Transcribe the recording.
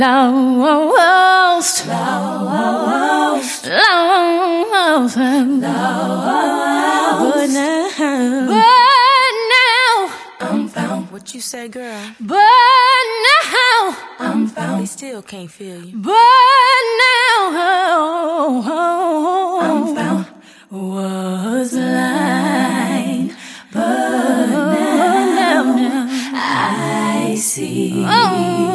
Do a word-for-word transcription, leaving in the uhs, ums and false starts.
Lost, lost, lost, but now, but now, I'm found. What you say, girl? But now, I'm found. They still can't feel you. But now, I'm found. Was blind, but now, now, now I see. Oh.